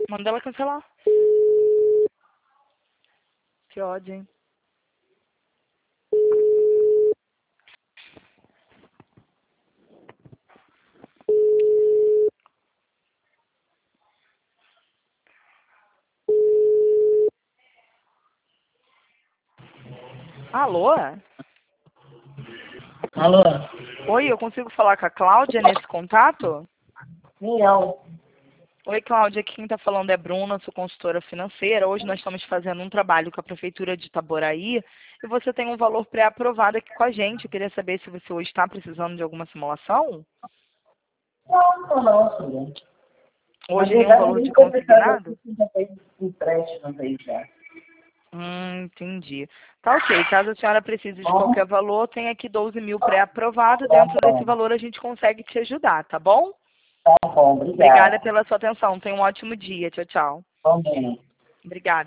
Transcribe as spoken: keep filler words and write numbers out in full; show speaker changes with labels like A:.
A: Manda ela cancelar. Que ódio, hein? Alô?
B: Alô?
A: Oi, eu consigo falar com a Cláudia nesse contato?
B: Não.
A: Oi, Cláudia, aqui quem está falando é Bruna, sou consultora financeira. Hoje nós estamos fazendo um trabalho com a Prefeitura de Itaboraí e você tem um valor pré-aprovado aqui com a gente. Eu queria saber se você hoje está precisando de alguma simulação.
B: Não, não, não, filha. Na
A: Hoje nenhum
B: verdade,
A: valor
B: nem
A: de
B: foi fechado
A: consignado?
B: aqui, já fez empréstimo aí já.
A: Hum, entendi. Tá ok. Caso a senhora precise de
B: Bom,
A: qualquer valor, tem aqui doze mil pré-aprovado.
B: tá
A: Dentro desse
B: bom.
A: valor a gente consegue te ajudar, tá bom?
B: Tá bom,
A: Obrigada
B: obrigada.
A: pela sua atenção. Tenha um ótimo dia. Tchau, tchau.
B: Bom dia.
A: Obrigada.